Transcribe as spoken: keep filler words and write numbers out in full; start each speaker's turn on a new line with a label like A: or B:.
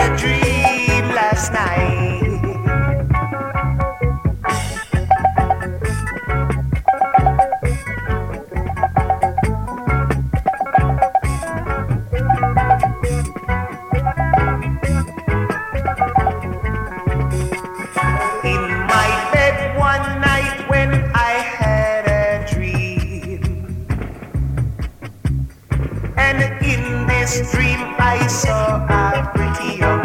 A: a dream last night. In my bed one night when I had a dream, and in this dream I saw a pretty young